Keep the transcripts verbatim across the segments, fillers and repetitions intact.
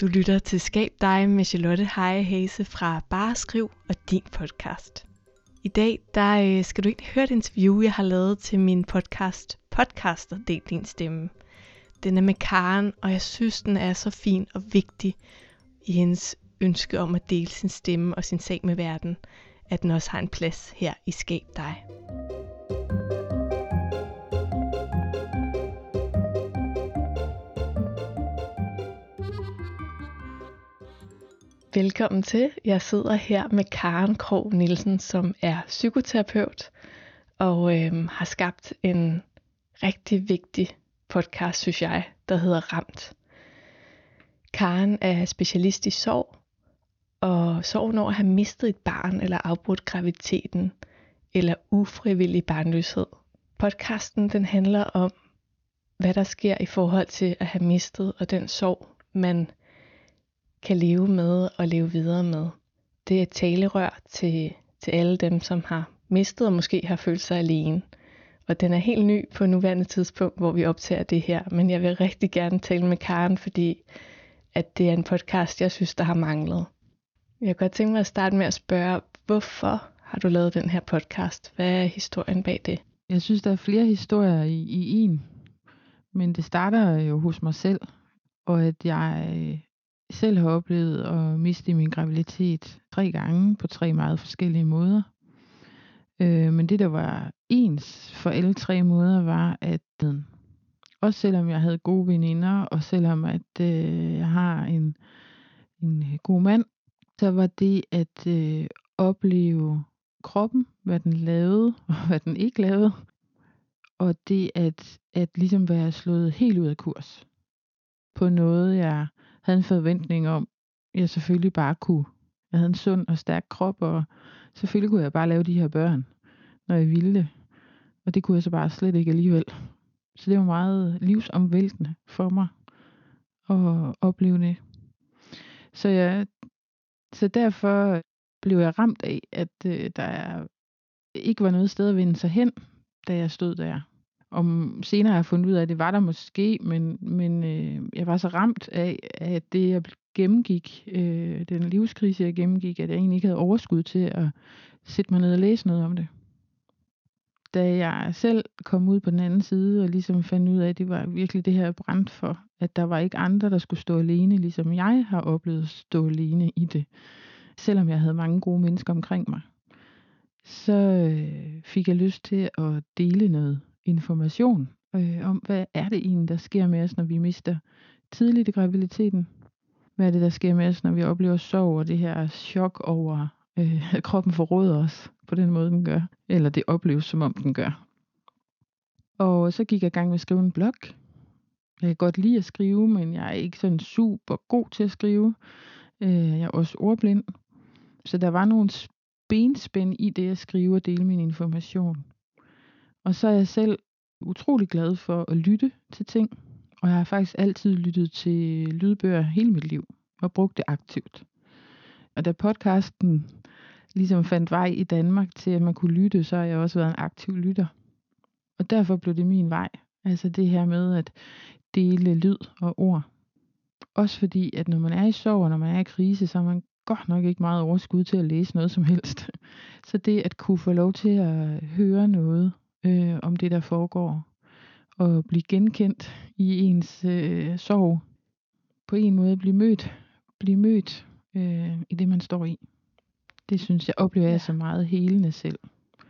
Du lytter til Skab dig med Charlotte Heje Hase fra Bare Skriv og din podcast. I dag der skal du ikke høre et interview, jeg har lavet til min podcast Podcaster Del Din Stemme. Den er med Karen, og jeg synes, den er så fin og vigtig i hendes ønske om at dele sin stemme og sin sag med verden, at den også har en plads her i Skab dig. Velkommen til. Jeg sidder her med Karen Krog Nielsen, som er psykoterapeut og øhm, har skabt en rigtig vigtig podcast, synes jeg, der hedder Ramt. Karen er specialist i sorg, og sorgen over at have mistet et barn eller afbrudt graviditeten eller ufrivillig barnløshed. Podcasten den handler om, hvad der sker i forhold til at have mistet og den sorg, man kan leve med og leve videre med. Det er et talerør til, til alle dem, som har mistet og måske har følt sig alene. Og den er helt ny på nuværende tidspunkt, hvor vi optager det her. Men jeg vil rigtig gerne tale med Karen, fordi at det er en podcast, jeg synes, der har manglet. Jeg kan godt tænke mig at starte med at spørge, hvorfor har du lavet den her podcast? Hvad er historien bag det? Jeg synes, der er flere historier i, i en. Men det starter jo hos mig selv. Og at jeg selv har oplevet at miste min graviditet tre gange på tre meget forskellige måder. Øh, men det, der var ens for alle tre måder, var, at også selvom jeg havde gode veninder, og selvom at øh, jeg har en, en god mand, så var det at øh, opleve kroppen, hvad den lavede, og hvad den ikke lavede. Og det at, at ligesom være slået helt ud af kurs på noget, jeg havde en forventning om, jeg selvfølgelig bare kunne. Jeg havde en sund og stærk krop, og selvfølgelig kunne jeg bare lave de her børn, når jeg ville det. Og det kunne jeg så bare slet ikke alligevel. Så det var meget livsomvæltende for mig at opleve det. Så, jeg, så derfor blev jeg ramt af, at øh, der ikke var noget sted at vende sig hen, da jeg stod der. Om senere har jeg fundet ud af, at det var der måske, men, men øh, jeg var så ramt af, at det jeg gennemgik, øh, den livskrise jeg gennemgik, at jeg egentlig ikke havde overskud til at sætte mig ned og læse noget om det. Da jeg selv kom ud på den anden side og ligesom fandt ud af, at det var virkelig det her, jeg brændte for, at der var ikke andre, der skulle stå alene, ligesom jeg har oplevet at stå alene i det, selvom jeg havde mange gode mennesker omkring mig, så øh, fik jeg lyst til at dele noget information øh, om, hvad er det egentlig, der sker med os, når vi mister tidligt i graviditeten. Hvad er det, der sker med os, når vi oplever sorg og det her chok over, øh, at kroppen forråder os på den måde, den gør. Eller det opleves, som om den gør. Og så gik jeg i gang med at skrive en blog. Jeg kan godt lide at skrive, men jeg er ikke sådan super god til at skrive. Øh, jeg er også ordblind. Så der var nogle benspænd i det at skrive og dele min information. Og så er jeg selv utrolig glad for at lytte til ting. Og jeg har faktisk altid lyttet til lydbøger hele mit liv. Og brugt det aktivt. Og da podcasten ligesom fandt vej i Danmark til, at man kunne lytte, så har jeg også været en aktiv lytter. Og derfor blev det min vej. Altså det her med at dele lyd og ord. Også fordi, at når man er i sorg, og når man er i krise, så har man godt nok ikke meget overskud til at læse noget som helst. Så det at kunne få lov til at høre noget øh, om det, der foregår, og blive genkendt i ens øh, sorg, på en måde blive mødt, blive mødt øh, i det, man står i. Det synes jeg, oplever jeg ja. så meget helende selv.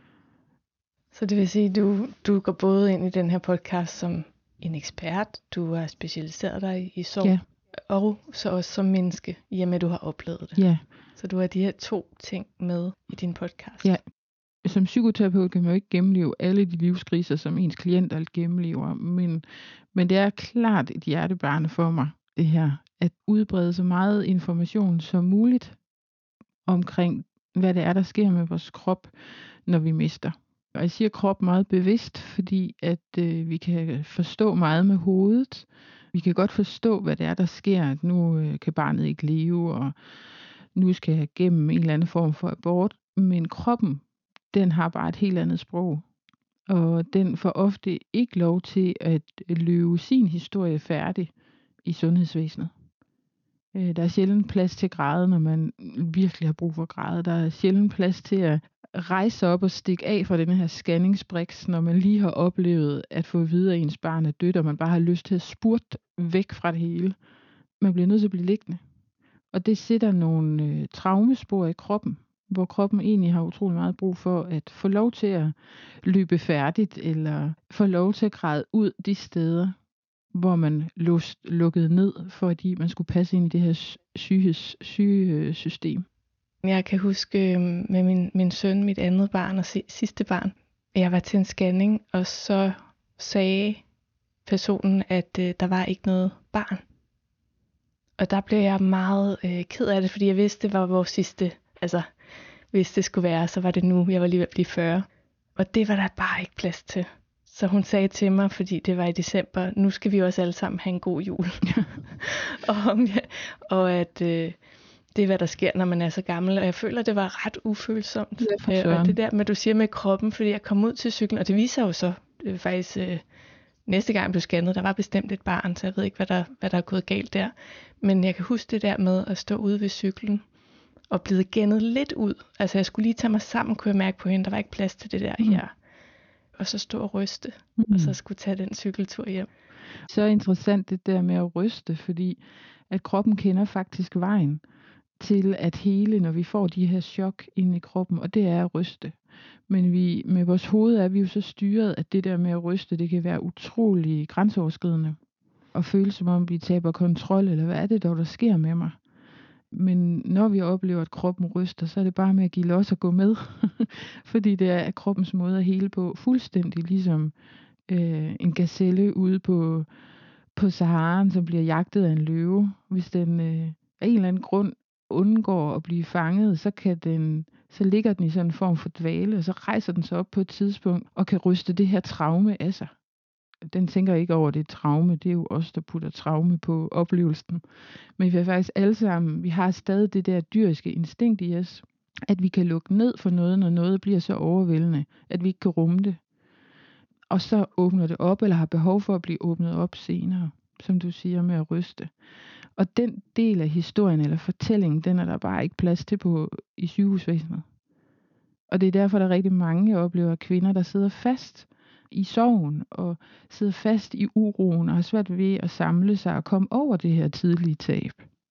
Så det vil sige, at du, du går både ind i den her podcast som en ekspert, du har specialiseret dig i sorg, ja. og så også som menneske, i og med at du har oplevet det. Ja. Så du har de her to ting med i din podcast. Ja. Som psykoterapeut kan man jo ikke gennemleve alle de livskriser, som ens klienter gennemlever, men, men det er klart et hjertebarn for mig, det her, at udbrede så meget information som muligt omkring, hvad det er, der sker med vores krop, når vi mister. Og jeg siger krop meget bevidst, fordi at øh, vi kan forstå meget med hovedet. Vi kan godt forstå, hvad det er, der sker, at nu øh, kan barnet ikke leve, og nu skal jeg gennem en eller anden form for abort. Men kroppen, den har bare et helt andet sprog. Og den får ofte ikke lov til at løbe sin historie færdig i sundhedsvæsenet. Øh, der er sjældent plads til græde, når man virkelig har brug for græde. Der er sjældent plads til at rejse op og stikke af fra den her scanningsbriks, når man lige har oplevet at få at vide, at ens barn er dødt, og man bare har lyst til at spurte væk fra det hele. Man bliver nødt til at blive liggende. Og det sætter nogle øh, traumespor i kroppen, hvor kroppen egentlig har utrolig meget brug for at få lov til at løbe færdigt, eller få lov til at græde ud de steder, hvor man lust, lukkede ned, fordi man skulle passe ind i det her syges, sygesystem. Jeg kan huske med min, min søn, mit andet barn og sidste barn, jeg var til en scanning, og så sagde personen, at øh, der var ikke noget barn. Og der blev jeg meget øh, ked af det, fordi jeg vidste, det var vores sidste, altså hvis det skulle være, så var det nu, jeg var lige ved at blive fyrre. Og det var der bare ikke plads til. Så hun sagde til mig, fordi det var i december, nu skal vi også alle sammen have en god jul. og, ja, og at øh, det er, hvad der sker, når man er så gammel. Og jeg føler, det var ret ufølsomt. Ja, og det der med, du siger med kroppen, fordi jeg kom ud til cyklen, og det viser jo så øh, faktisk... Øh, Næste gang jeg blev scannet, der var bestemt et barn, så jeg ved ikke, hvad der, hvad der er gået galt der. Men jeg kan huske det der med at stå ude ved cyklen og blive gennet lidt ud. Altså jeg skulle lige tage mig sammen, kunne jeg mærke på hende. Der var ikke plads til det der mm. her. Og så stå og ryste, mm. og så skulle tage den cykeltur hjem. Så interessant det der med at ryste, fordi at kroppen kender faktisk vejen til at hele, når vi får de her chok ind i kroppen, og det er at ryste. Men vi, med vores hoved er vi jo så styret, at det der med at ryste, det kan være utrolig grænseoverskridende. Og føles som om vi taber kontrol, eller hvad er det dog, der sker med mig? Men når vi oplever, at kroppen ryster, så er det bare med at give los og gå med. Fordi det er kroppens måde at hele på, fuldstændig ligesom øh, en gazelle ude på, på Saharen, som bliver jagtet af en løve. Hvis den øh, af en eller anden grund undgår at blive fanget, så kan den... så ligger den i sådan en form for dvale, og så rejser den sig op på et tidspunkt, og kan ryste det her traume af sig. Den tænker ikke over, det er traume, det er jo os, der putter traume på oplevelsen. Men vi er faktisk alle sammen, vi har stadig det der dyriske instinkt i os, at vi kan lukke ned for noget, når noget bliver så overvældende, at vi ikke kan rumme det. Og så åbner det op, eller har behov for at blive åbnet op senere, som du siger med at ryste. Og den del af historien eller fortællingen, den er der bare ikke plads til på i sygehusvæsenet. Og det er derfor, der er rigtig mange, jeg oplever, kvinder, der sidder fast i sorgen og sidder fast i uroen og har svært ved at samle sig og komme over det her tidlige tab.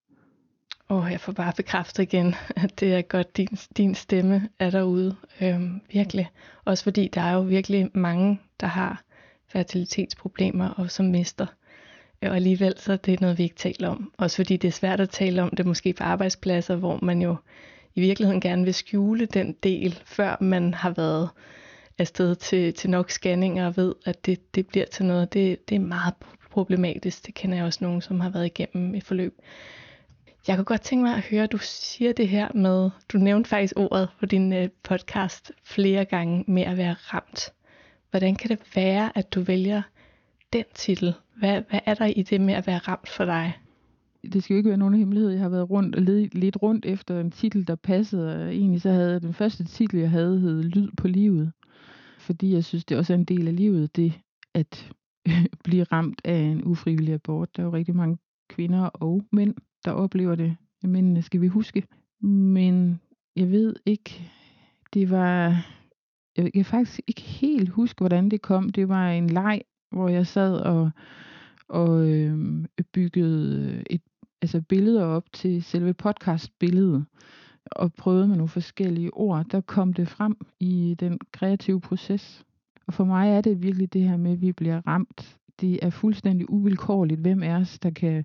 Åh, oh, jeg får bare bekræftet igen, at det er godt, din, din stemme er derude. Øhm, virkelig. Også fordi der er jo virkelig mange, der har fertilitetsproblemer og som mister. Og alligevel så er det noget, vi ikke taler om. Også fordi det er svært at tale om det måske på arbejdspladser, hvor man jo i virkeligheden gerne vil skjule den del, før man har været afsted til, til nok scanninger og ved, at det, det bliver til noget. Det, det er meget problematisk. Det kender jeg også nogen, som har været igennem et forløb. Jeg kunne godt tænke mig at høre, at du siger det her med, du nævnte faktisk ordet på din podcast flere gange med at være ramt. Hvordan kan det være, at du vælger den titel? Hvad, hvad er der i det med at være ramt for dig? Det skal jo ikke være nogen hemmelighed. Jeg har været rundt og ledt lidt rundt efter en titel, der passede. Og egentlig så havde jeg den første titel, jeg havde, hed Lyd på livet. Fordi jeg synes, det også er en del af livet, det at blive ramt af en ufrivillig abort. Der er jo rigtig mange kvinder og mænd, der oplever det. Mændene skal vi huske. Men jeg ved ikke, det var... Jeg kan faktisk ikke helt huske, hvordan det kom. Det var en leg, hvor jeg sad og, og øh, byggede et, altså billeder op til selve podcastbilledet, og prøvede med nogle forskellige ord. Der kom det frem i den kreative proces. Og for mig er det virkelig det her med, at vi bliver ramt. Det er fuldstændig uvilkårligt, hvem er os, der kan,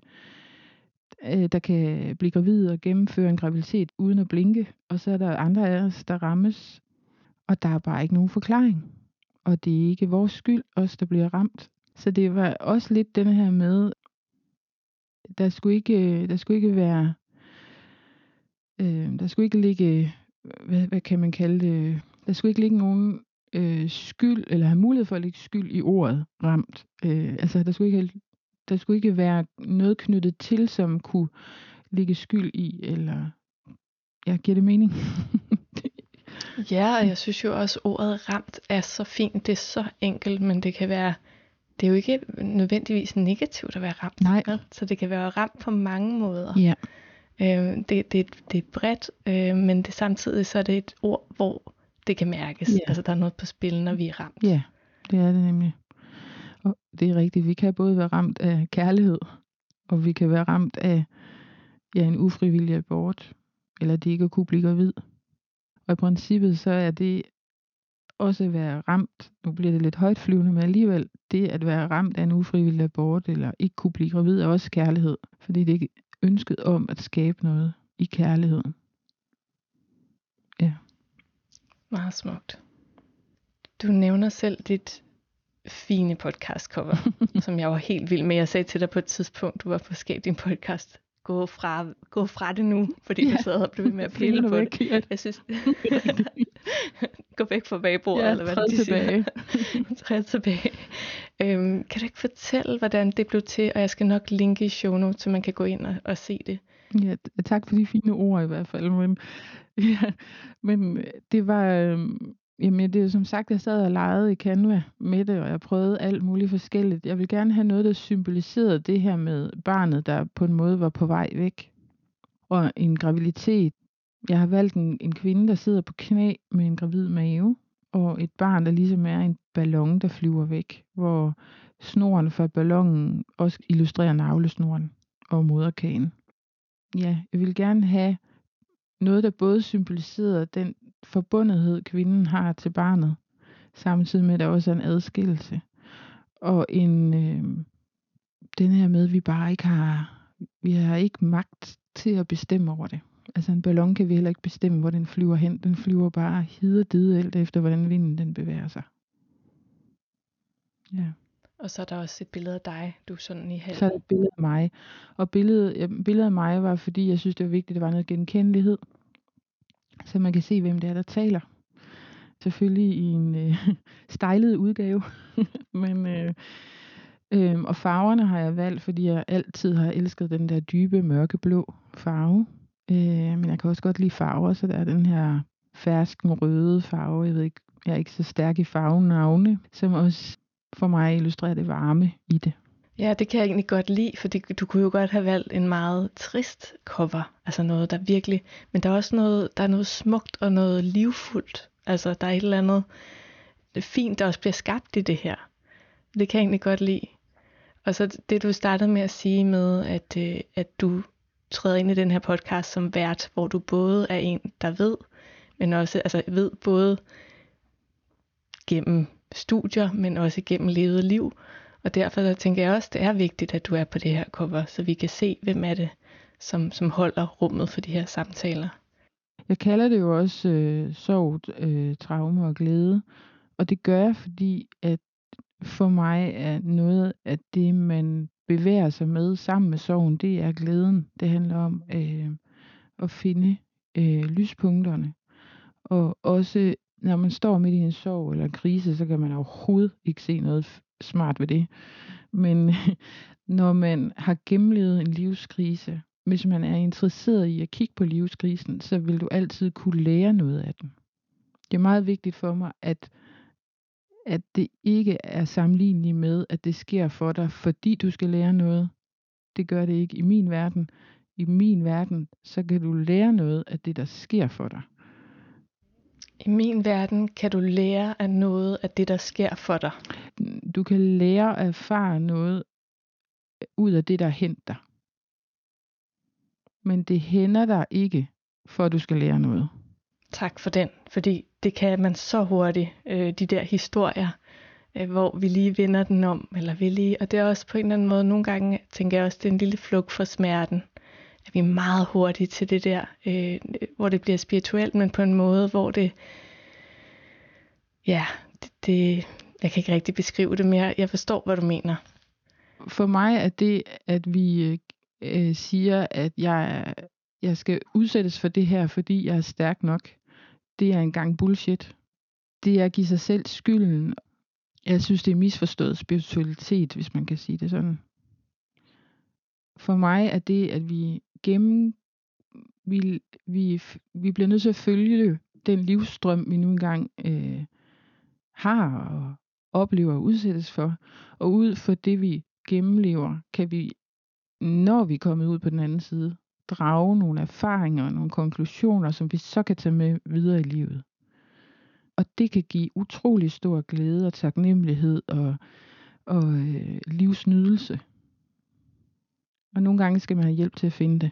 øh, der kan blive gravid og gennemføre en graviditet uden at blinke. Og så er der andre af os, der rammes, og der er bare ikke nogen forklaring. Og det er ikke vores skyld, os der bliver ramt. Så det var også lidt den her med, der skulle ikke, der skulle ikke være, øh, der skulle ikke ligge, hvad, hvad kan man kalde det, der skulle ikke ligge nogen øh, skyld, eller have mulighed for at lægge skyld i ordet ramt. Øh, altså der skulle, ikke, der skulle ikke være noget knyttet til, som kunne ligge skyld i, eller, ja, giver det mening? Ja, og jeg synes jo også, at ordet ramt er så fint. Det er så enkelt, men det kan være det er jo ikke nødvendigvis negativt at være ramt. Nej. Ja? Så det kan være ramt på mange måder. Ja. Øh, det, det, det er bredt, øh, men det, samtidig så er det et ord, hvor det kan mærkes. Ja. Altså der er noget på spil, når vi er ramt. Ja, det er det nemlig. Og det er rigtigt. Vi kan både være ramt af kærlighed, og vi kan være ramt af ja, en ufrivillig abort, eller det ikke at kunne blive gravid. Og i princippet så er det også at være ramt, nu bliver det lidt højtflyvende, men alligevel det at være ramt af en ufrivillig abort, eller ikke kunne blive gravid, er også kærlighed. Fordi det er ønsket om at skabe noget i kærligheden. Ja. Meget smukt. Du nævner selv dit fine podcastcover, som jeg var helt vild med. Jeg sagde til dig på et tidspunkt, du var på Skab din podcast. Gå fra, gå fra det nu, fordi ja. Du sad og blev ved med at pille på væk, det. Ja. Jeg synes, gå væk fra bagbordet, ja, eller hvad træd de tilbage. siger. Træd tilbage. Øhm, kan du ikke fortælle, hvordan det blev til? Og jeg skal nok linke i show notes, så man kan gå ind og, og se det. Ja, tak for de fine ord i hvert fald. Men, ja, men det var... Øhm, Jamen, det er som sagt, jeg sad og legede i Canva med det, og jeg prøvede alt muligt forskelligt. Jeg vil gerne have noget, der symboliserede det her med barnet, der på en måde var på vej væk. Og en graviditet. Jeg har valgt en, en kvinde, der sidder på knæ med en gravid mave, og et barn, der ligesom er en ballon, der flyver væk, hvor snoren fra ballonen også illustrerer navlesnoren og moderkagen. Ja, jeg vil gerne have noget, der både symboliserede den forbundethed, kvinden har til barnet, samtidig med, at der også er en adskillelse. Og en, øh, den her med, at vi bare ikke har, vi har ikke magt til at bestemme over det. Altså en ballon kan vi heller ikke bestemme, hvor den flyver hen. Den flyver bare hid og did alt efter, hvordan vinden den bevæger sig. Ja. Og så er der også et billede af dig, du er sådan i halv. Så er der et billede af mig. Og billedet, ja, billedet af mig var, fordi jeg synes, det var vigtigt, at der var noget genkendelighed. Så man kan se, hvem det er, der taler. Selvfølgelig i en øh, stylet udgave. Men, øh, øh, og farverne har jeg valgt, fordi jeg altid har elsket den der dybe, mørkeblå farve. Øh, men jeg kan også godt lide farver, så der er den her fersken røde farve. Jeg ved ikke, jeg er ikke så stærk i farvenavne, som også for mig illustrerer det varme i det. Ja, det kan jeg egentlig godt lide, fordi du kunne jo godt have valgt en meget trist cover, altså noget, der virkelig, men der er også noget, der er noget smukt og noget livfuldt, altså der er et eller andet fint, der også bliver skabt i det her. Det kan jeg egentlig godt lide. Og så det, du startede med at sige med, at, øh, at du træder ind i den her podcast som vært, hvor du både er en, der ved, men også altså ved både gennem studier, men også gennem levet liv. Og derfor der tænker jeg også, det er vigtigt, at du er på det her cover, så vi kan se, hvem er det, som, som holder rummet for de her samtaler. Jeg kalder det jo også øh, sorg, øh, traume og glæde. Og det gør jeg, fordi at for mig er noget af det, man bevæger sig med sammen med sorgen, det er glæden. Det handler om øh, at finde øh, lyspunkterne. Og også når man står midt i en sorg eller en krise, så kan man overhovedet ikke se noget smart ved det. Men når man har gennemlevet en livskrise, hvis man er interesseret i at kigge på livskrisen, så vil du altid kunne lære noget af den. Det er meget vigtigt for mig, at, at det ikke er sammenligneligt med, at det sker for dig, fordi du skal lære noget. Det gør det ikke i min verden. I min verden, så kan du lære noget af det, der sker for dig. I min verden kan du lære af noget af det, der sker for dig. Du kan lære at erfare noget ud af det, der henter dig. Men det hænder dig ikke, for at du skal lære noget. Tak for den, fordi det kan man så hurtigt, øh, de der historier, øh, hvor vi lige vender den om, eller vi lige, og det er også på en eller anden måde, nogle gange tænker jeg også, det er en lille flugt fra smerten, at vi er meget hurtige til det der, øh, hvor det bliver spirituelt, men på en måde, hvor det, ja, det, det, jeg kan ikke rigtig beskrive det mere, jeg forstår, hvad du mener. For mig er det, at vi øh, siger, at jeg, jeg skal udsættes for det her, fordi jeg er stærk nok, det er engang bullshit. Det er at give sig selv skylden. Jeg synes, det er misforstået spiritualitet, hvis man kan sige det sådan. For mig er det, at vi gennem, vi, vi, vi bliver nødt til at følge den livsstrøm, vi nu engang øh, har, og oplever og udsættes for. Og ud for det, vi gennemlever, kan vi, når vi er kommet ud på den anden side, drage nogle erfaringer og nogle konklusioner, som vi så kan tage med videre i livet. Og det kan give utrolig stor glæde og taknemmelighed og, og øh, livsnydelse. Og nogle gange skal man have hjælp til at finde det.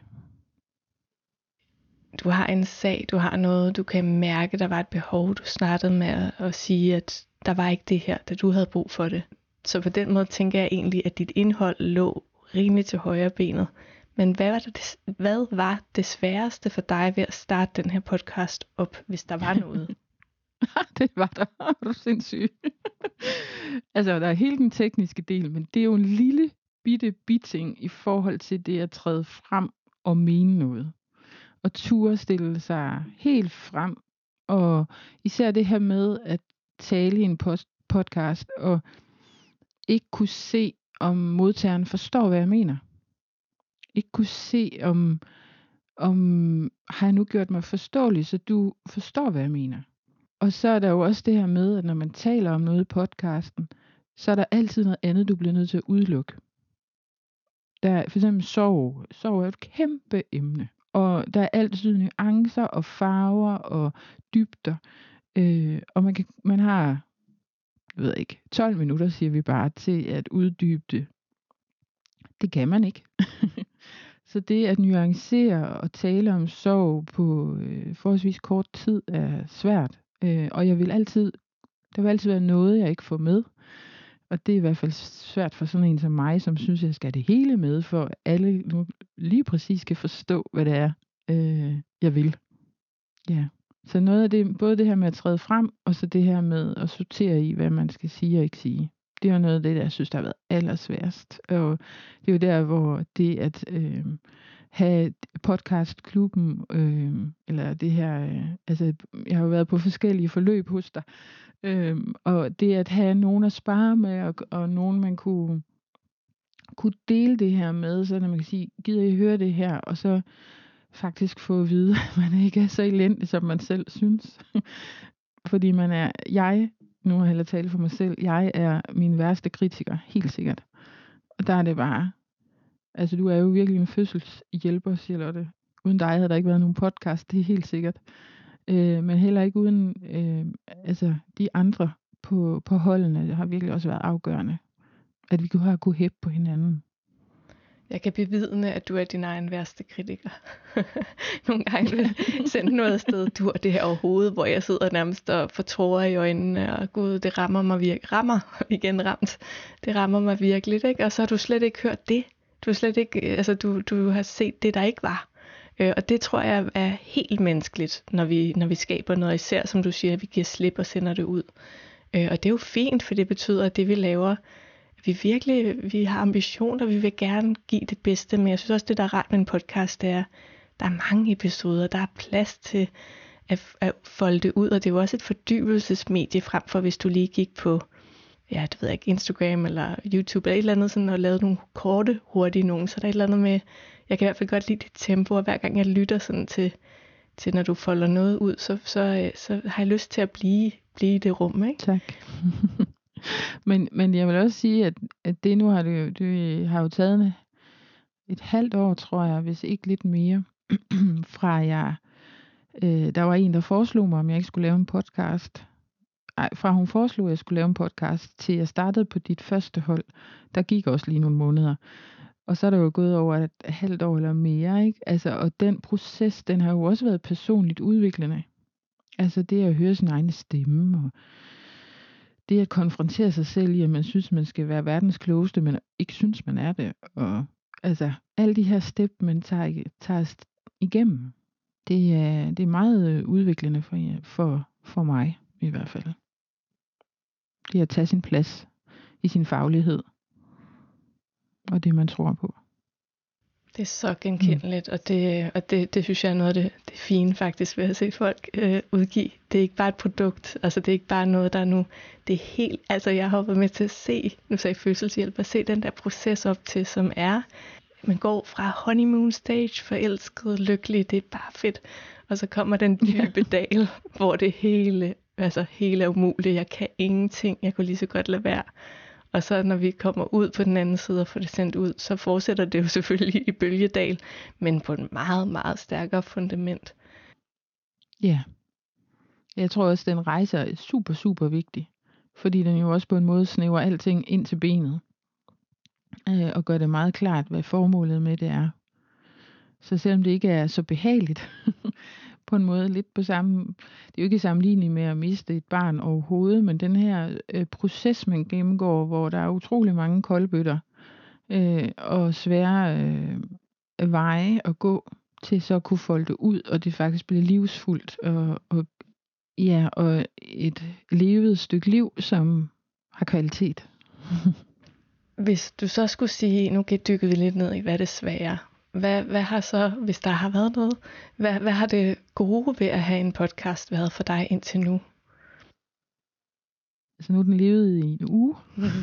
Du har en sag, du har noget, du kan mærke, der var et behov, du startede med at, at sige, at der var ikke det her, da du havde brug for det. Så på den måde tænker jeg egentlig, at dit indhold lå rimelig til højre benet. Men hvad var, det, hvad var det sværeste for dig ved at starte den her podcast op, hvis der var noget? Det var der. Er du sindssyg? Altså, der er hele den tekniske del, men det er jo en lille bitte biting i forhold til det at træde frem og mene noget. Og turde stille sig helt frem. Og især det her med at tale i en podcast og ikke kunne se, om modtageren forstår, hvad jeg mener. Ikke kunne se, om, om har jeg nu gjort mig forståelig, så du forstår, hvad jeg mener. Og så er der jo også det her med, at når man taler om noget i podcasten, så er der altid noget andet, du bliver nødt til at udelukke. Der er for eksempel sorg. Sorg er et kæmpe emne. Og der er altid nuancer og farver og dybder. Øh, og man, kan, man har, jeg ved ikke, tolv minutter, siger vi bare, til at uddybe det. Det kan man ikke. Så det at nuancere og tale om sorg på øh, forholdsvis kort tid er svært. Øh, og jeg vil altid, der vil altid være noget, jeg ikke får med. Og det er i hvert fald svært for sådan en som mig, som synes, jeg skal have det hele med, for at alle nu lige præcis skal forstå, hvad det er, øh, jeg vil. Ja. Så noget af det, både det her med at træde frem, og så det her med at sortere i, hvad man skal sige og ikke sige. Det er jo noget af det, jeg synes, der har været allersværest. Og det er jo der, hvor det at øh, have podcastklubben, øh, eller det her, øh, altså jeg har jo været på forskellige forløb hos dig, øh, og det at have nogen at spare med, og, og nogen man kunne, kunne dele det her med, så når man kan sige, gider I høre det her, og så faktisk få at vide, at man ikke er så elendig, som man selv synes. Fordi man er, jeg, nu har jeg heller talt for mig selv, jeg er min værste kritiker, helt sikkert. Og der er det bare, altså du er jo virkelig en fødselshjælper, Charlotte. Uden dig havde der ikke været nogen podcast, det er helt sikkert. Øh, men heller ikke uden, øh, altså de andre på, på holdene har virkelig også været afgørende. At vi kunne have kunne hæppe på hinanden. Jeg kan bevidne, at du er din egen værste kritiker. Nogle gange vil sende noget afsted, du har det her overhovedet, hvor jeg sidder nærmest og får tårer i øjnene, og gud, det rammer mig virkelig. Rammer igen ramt. Det rammer mig virkelig, ikke? Og så har du slet ikke hørt det. Du har slet ikke, altså du, du har set det, der ikke var. Øh, og det tror jeg er helt menneskeligt, når vi, når vi skaber noget, især som du siger, at vi giver slip og sender det ud. Øh, og det er jo fint, for det betyder, at det vi laver, vi virkelig, vi har ambitioner, vi vil gerne give det bedste, men jeg synes også, det der er rart med en podcast, det er, der er mange episoder, der er plads til at, at folde det ud, og det er jo også et fordybelsesmedie frem for, hvis du lige gik på, ja, det ved jeg ikke, Instagram eller YouTube eller et eller andet sådan, og lavede nogle korte, hurtige nogen, så der er et eller andet med, jeg kan i hvert fald godt lide dit tempo, og hver gang jeg lytter sådan til, til når du folder noget ud, så, så, så har jeg lyst til at blive, blive i det rum, ikke? Tak. men, men jeg vil også sige, at, at det nu har det, det har jo taget et halvt år, tror jeg, hvis ikke lidt mere, fra jeg, øh, der var en, der foreslog mig, om jeg ikke skulle lave en podcast. Ej, fra hun foreslog, at jeg skulle lave en podcast, til jeg startede på dit første hold, der gik også lige nogle måneder. Og så er der jo gået over et halvt år eller mere, ikke? Altså, og den proces, den har jo også været personligt udviklende. Altså det at høre sin egen stemme, og det at konfrontere sig selv i, at man synes, man skal være verdens klogeste, men ikke synes, man er det. Og altså, alle de her step, man tager, tager igennem, det er, det er meget udviklende for, for, for mig i hvert fald. Det at tage sin plads i sin faglighed, og det, man tror på. Det er så genkendeligt, mm. og, det, og det, det synes jeg er noget af det, det fine faktisk ved at se folk øh, udgive. Det er ikke bare et produkt, altså det er ikke bare noget, der er nu, det er helt, altså jeg har været med til at se, nu sagde fødselshjælp, at se den der proces op til, som er, man går fra honeymoon stage, forelsket, lykkelig, det er bare fedt, og så kommer den dybe dal, hvor det hele altså hele er umuligt, jeg kan ingenting, jeg kunne lige så godt lade være. Og så når vi kommer ud på den anden side og får det sendt ud, så fortsætter det jo selvfølgelig i bølgedal, men på et meget, meget stærkere fundament. Ja, jeg tror også, at den rejse er super, super vigtig, fordi den jo også på en måde snæver alting ind til benet, øh, og gør det meget klart, hvad formålet med det er. Så selvom det ikke er så behageligt, på en måde lidt på samme, det er jo ikke sammenligneligt med at miste et barn overhovedet, men den her øh, proces, man gennemgår, hvor der er utrolig mange koldbøtter øh, og svære øh, veje at gå til så at kunne folde det ud, og det faktisk bliver livsfuldt og, og, ja, og et levet stykke liv, som har kvalitet. Hvis du så skulle sige, nu dykker vi lidt ned i, hvad det svære. Hvad, hvad har så, hvis der har været noget, hvad, hvad har det gode ved at have en podcast været for dig indtil nu? Altså nu er den levet i en uge.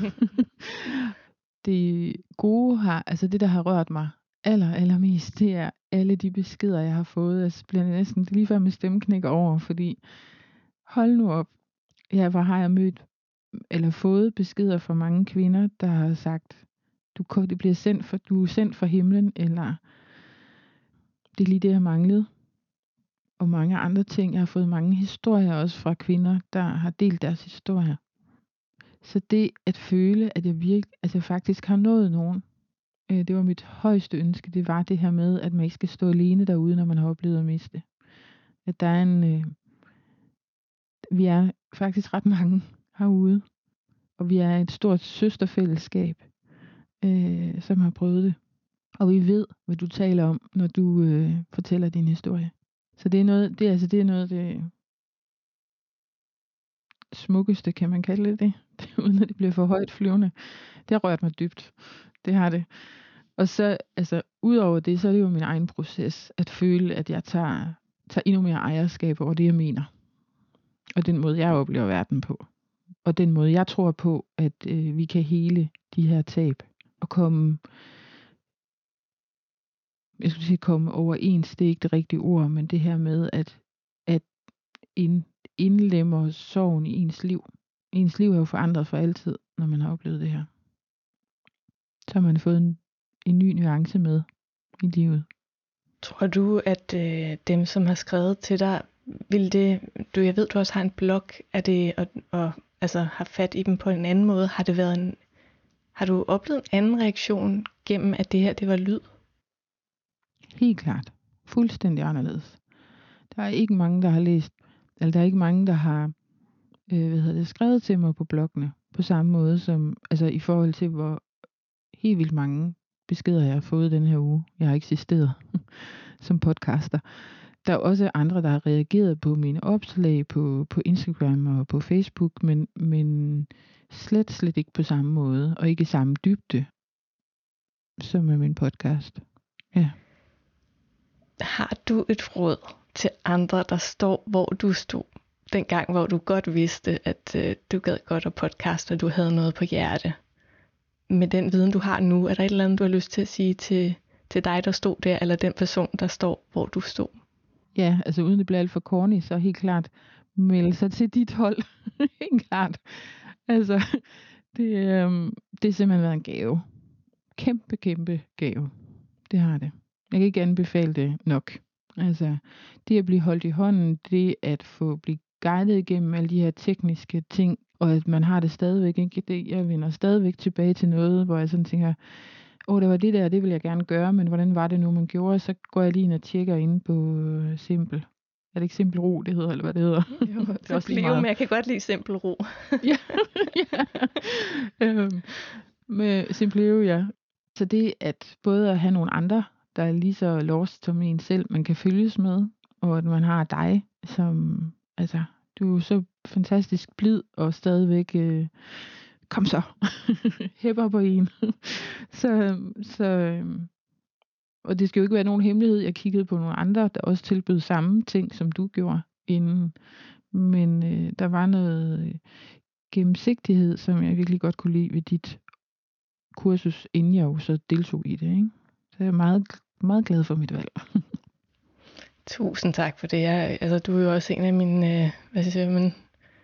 Det gode har, altså det der har rørt mig aller, allermest, det er alle de beskeder, jeg har fået. Altså bliver næsten lige før med stemmeknæk over, fordi hold nu op. Ja, hvor har jeg mødt, eller fået beskeder fra mange kvinder, der har sagt, du, det bliver sendt for, du er sendt fra himlen, eller det er lige det, jeg manglede. Og mange andre ting. Jeg har fået mange historier også fra kvinder, der har delt deres historier. Så det at føle, at jeg virkelig, at jeg faktisk har nået nogen, øh, det var mit højeste ønske. Det var det her med, at man ikke skal stå alene derude, når man har oplevet at miste. At der er en, øh, vi er faktisk ret mange herude, og vi er et stort søsterfællesskab, øh, som har prøvet det. Og vi ved, hvad du taler om, når du øh, fortæller din historie. Så det er noget, det er altså det er noget af det smukkeste, kan man kalde det, det, uden at det bliver for højt flyvende. Det har rørt mig dybt. Det har det. Og så, altså, udover det, så er det jo min egen proces, at føle, at jeg tager, tager endnu mere ejerskab over det, jeg mener. Og den måde, jeg oplever verden på. Og den måde, jeg tror på, at øh, vi kan hele de her tab. Og komme, jeg skulle sige, komme overens, det er ikke det rigtige ord, men det her med, at, at ind, indlemmer sorgen i ens liv. Ens liv er jo forandret for altid, når man har oplevet det her. Så har man fået en, en ny nuance med i livet. Tror du, at øh, dem, som har skrevet til dig, vil det, du, jeg ved, du også har en blog, er det, og, og altså har fat i dem på en anden måde, har det været en, har du oplevet en anden reaktion gennem, at det her, det var lyd? Helt klart. Fuldstændig anderledes. Der er ikke mange, der har læst, eller der er ikke mange, der har øh, hvad hedder det, skrevet til mig på bloggene, på samme måde som, altså i forhold til, hvor helt vildt mange beskeder, jeg har fået den her uge. Jeg har eksisteret som podcaster. Der er også andre, der har reageret på mine opslag på, på Instagram og på Facebook, men, men slet, slet ikke på samme måde, og ikke i samme dybde, som med min podcast. Ja. Har du et råd til andre, der står, hvor du stod, dengang, hvor du godt vidste, at øh, du gad godt at podcaste, og du havde noget på hjerte? Med den viden, du har nu, er der et eller andet, du har lyst til at sige til, til dig, der stod der, eller den person, der står, hvor du stod? Ja, altså uden det bliver alt for corny, så helt klart melde sig til dit hold. Helt klart. Altså, det, øh, det er simpelthen været en gave. Kæmpe, kæmpe gave. Det har det. Jeg kan ikke anbefale det nok. Altså, det at blive holdt i hånden, det at få blive guidet igennem alle de her tekniske ting, og at man har det stadigvæk ikke. Det, jeg vender stadigvæk tilbage til noget, hvor jeg sådan tænker, åh, det var det der, det vil jeg gerne gøre, men hvordan var det nu, man gjorde? Så går jeg lige ind og tjekker ind på Simpel. Er det ikke Simpel Ro, det hedder, eller hvad det hedder? Jo, det er også lige meget. Men jeg kan godt lide Simpel Ro. ja, ja. Øhm, med Simpleo, ja. Så det at både at have nogle andre, der er lige så lost som en selv, man kan følges med, og at man har dig, som, altså, du er så fantastisk blid, og stadigvæk, øh, kom så, hæpper på en. så, så, øh, og det skal jo ikke være nogen hemmelighed, jeg kiggede på nogle andre, der også tilbød samme ting, som du gjorde inden, men øh, der var noget gennemsigtighed, som jeg virkelig godt kunne lide ved dit kursus, inden jeg jo så deltog i det, ikke? Så jeg er meget, meget glad for mit valg. Tusind tak for det. Jeg, altså, du er jo også en af mine, øh, hvad siger man,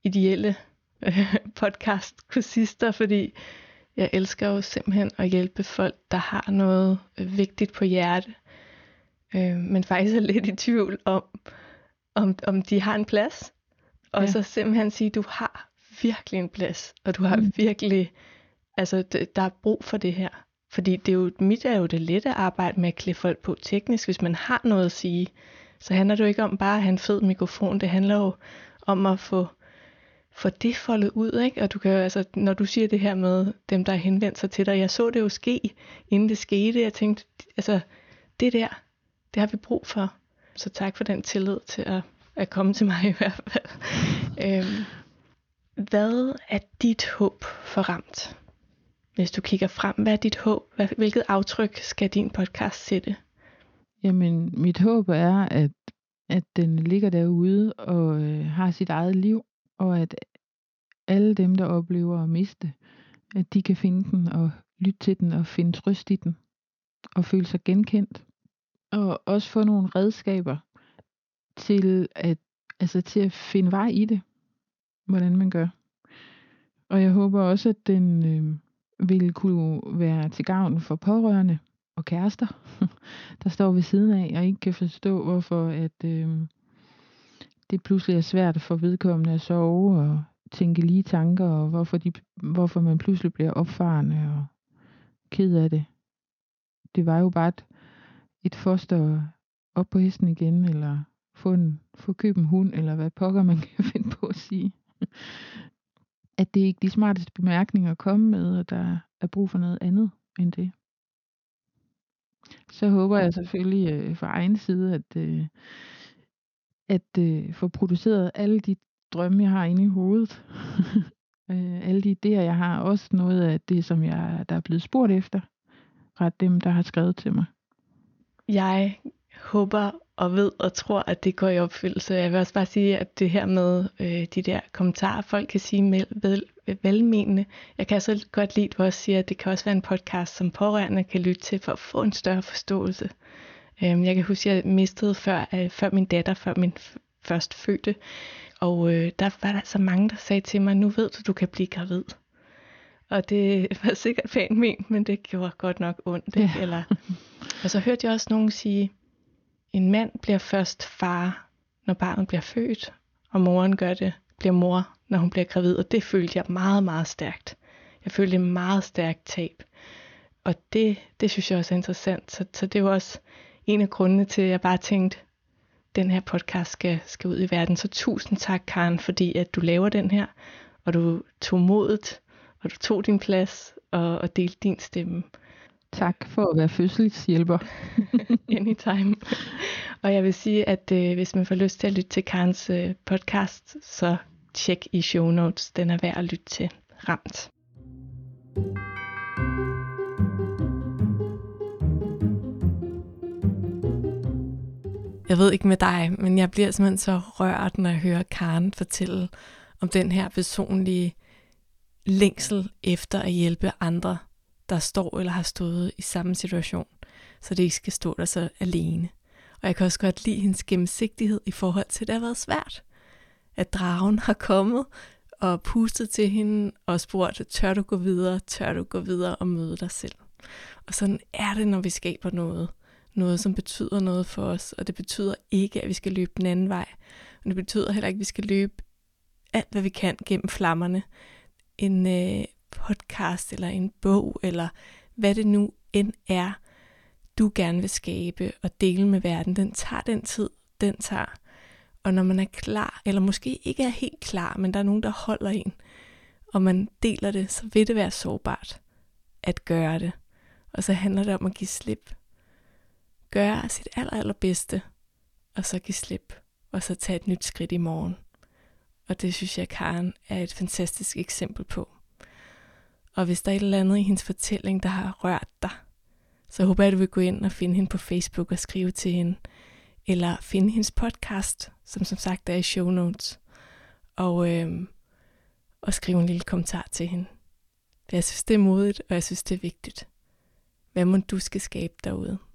ideelle øh, podcast-kursister, fordi jeg elsker jo simpelthen at hjælpe folk, der har noget øh, vigtigt på hjerte, øh, men faktisk er lidt i tvivl om, om, om de har en plads. Og ja. Så simpelthen sige, du har virkelig en plads, og du har mm. virkelig, altså der er brug for det her. Fordi det er jo, mit er jo det lette arbejde med at klæde folk på teknisk. Hvis man har noget at sige, så handler det jo ikke om bare at have en fed mikrofon. Det handler jo om at få, få det foldet ud, ikke? Og du kan jo, altså, når du siger det her med dem, der har henvendt sig til dig, jeg så det jo ske, inden det skete. Jeg tænkte, altså det der, det har vi brug for. Så tak for den tillid til at, at komme til mig i hvert fald. øhm, hvad er dit håb for Ramt? Hvis du kigger frem, hvad er dit håb? Hvilket aftryk skal din podcast sætte? Jamen, mit håb er, at, at den ligger derude og øh, har sit eget liv, og at alle dem, der oplever at miste, at de kan finde den og lytte til den og finde trøst i den og føle sig genkendt. Og også få nogle redskaber til at, altså til at finde vej i det, hvordan man gør. Og jeg håber også, at den øh, vil kunne være til gavn for pårørende og kærester, der står ved siden af og ikke kan forstå, hvorfor at, øh, det pludselig er svært for vedkommende at sove og tænke lige tanker, og hvorfor, de, hvorfor man pludselig bliver opfarende og ked af det. Det var jo bare et, et foster op på hesten igen, eller få, en, få købe en hund, eller hvad pokker man kan finde på at sige. At det ikke er de smarteste bemærkninger at komme med, og der er brug for noget andet end det. Så håber jeg selvfølgelig øh, fra egen side, at, øh, at øh, få produceret alle de drømme, jeg har inde i hovedet. øh, alle de idéer, jeg har. Også noget af det, som jeg, der er blevet spurgt efter. Ret dem, der har skrevet til mig. Jeg håber og ved og tror, at det går i opfyldelse. Jeg vil også bare sige, at det her med øh, de der kommentarer, folk kan sige med, vel, velmenende. Jeg kan så godt lide, at du også siger, at det kan også være en podcast, som pårørende kan lytte til for at få en større forståelse. Øh, jeg kan huske, at jeg mistede før, øh, før min datter, før min f- først fødte. Og øh, der var der så mange, der sagde til mig, nu ved du, du kan blive gravid. Og det var sikkert pænt ment, men det gjorde godt nok ondt. Ikke? Ja. Eller, og så hørte jeg også nogen sige, en mand bliver først far, når barnet bliver født, og moren gør det, bliver mor, når hun bliver gravid. Og det følte jeg meget, meget stærkt. Jeg følte et meget stærkt tab. Og det, det synes jeg også er interessant. Så, så det er jo også en af grundene til, at jeg bare tænkte, den her podcast skal, skal ud i verden. Så tusind tak, Karen, fordi at du laver den her, og du tog modet, og du tog din plads, og, og delte din stemme. Tak for at være fødselshjælper. Anytime. Og jeg vil sige, at øh, hvis man får lyst til at lytte til Karens øh, podcast, så tjek i show notes. Den er værd at lytte til. Ramt. Jeg ved ikke med dig, men jeg bliver simpelthen så rørt, når jeg hører Karen fortælle om den her personlige længsel efter at hjælpe andre, der står eller har stået i samme situation, så det ikke skal stå der så alene. Og jeg kan også godt lide hendes gennemsigtighed i forhold til, at det har været svært. At dragen har kommet og pustet til hende og spurgt, tør du gå videre, tør du gå videre og møde dig selv. Og sådan er det, når vi skaber noget. Noget, som betyder noget for os, og det betyder ikke, at vi skal løbe den anden vej. Og det betyder heller ikke, at vi skal løbe alt, hvad vi kan gennem flammerne. En øh, podcast, eller en bog, eller hvad det nu end er, du gerne vil skabe og dele med verden. Den tager den tid, den tager. Og når man er klar, eller måske ikke er helt klar, men der er nogen, der holder en, og man deler det, så vil det være sårbart at gøre det. Og så handler det om at give slip. Gøre sit aller, allerbedste, og så give slip, og så tage et nyt skridt i morgen. Og det synes jeg, Karen er et fantastisk eksempel på. Og hvis der er et eller andet i hendes fortælling, der har rørt dig, så håber jeg, at du vil gå ind og finde hende på Facebook og skrive til hende, eller finde hendes podcast, som som sagt er i show notes, og, øhm, og skrive en lille kommentar til hende. For jeg synes, det er modigt, og jeg synes, det er vigtigt. Hvad må du skal skabe derude?